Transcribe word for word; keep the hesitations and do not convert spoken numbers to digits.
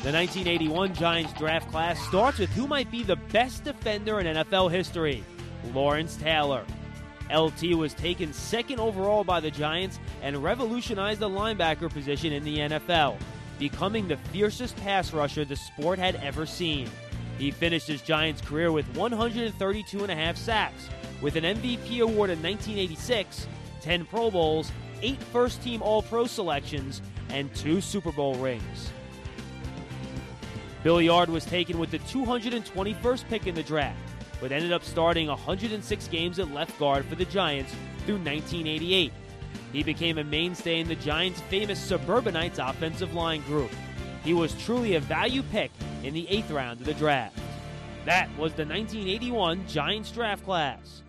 The nineteen eighty-one Giants draft class starts with who might be the best defender in N F L history, Lawrence Taylor. L T was taken second overall by the Giants and revolutionized the linebacker position in the N F L, becoming the fiercest pass rusher the sport had ever seen. He finished his Giants career with one hundred thirty-two and a half sacks, with an M V P award in nineteen eighty-six, ten Pro Bowls, eight first-team All-Pro selections, and two Super Bowl rings. Bill Yard was taken with the two hundred twenty-first pick in the draft, but ended up starting one hundred six games at left guard for the Giants through nineteen eighty-eight. He became a mainstay in the Giants' famous Suburbanites offensive line group. He was truly a value pick in the eighth round of the draft. That was the nineteen eighty-one Giants draft class.